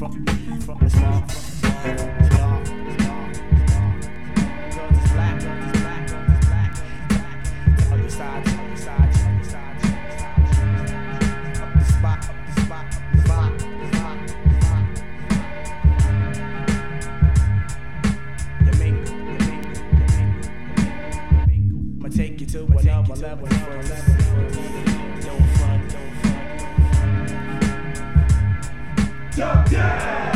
from the small, girls is black, other side, up the spot, you mingle. I'ma take you to another level, no fun. Yeah.